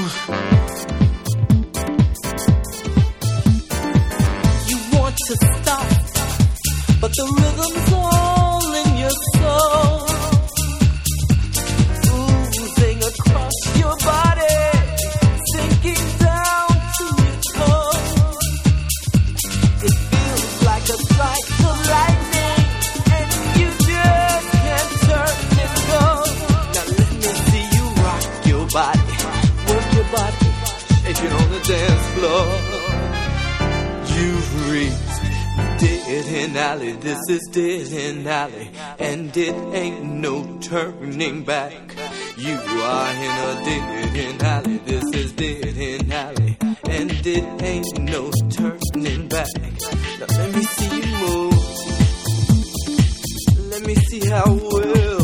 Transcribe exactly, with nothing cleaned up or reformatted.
You want to stop, but the rhythm's all in your soul, oozing across your body, sinking down to your toes. It feels like a strike of lightning, and you just can't turn it go. Now let me see you rock your body, work your body, shake it on the dance floor. You've reached dead end alley, this is dead end alley, and it ain't no turning back. You are in a dead end alley, this is dead end alley, and it ain't no turning back. Now let me see you move, let me see how well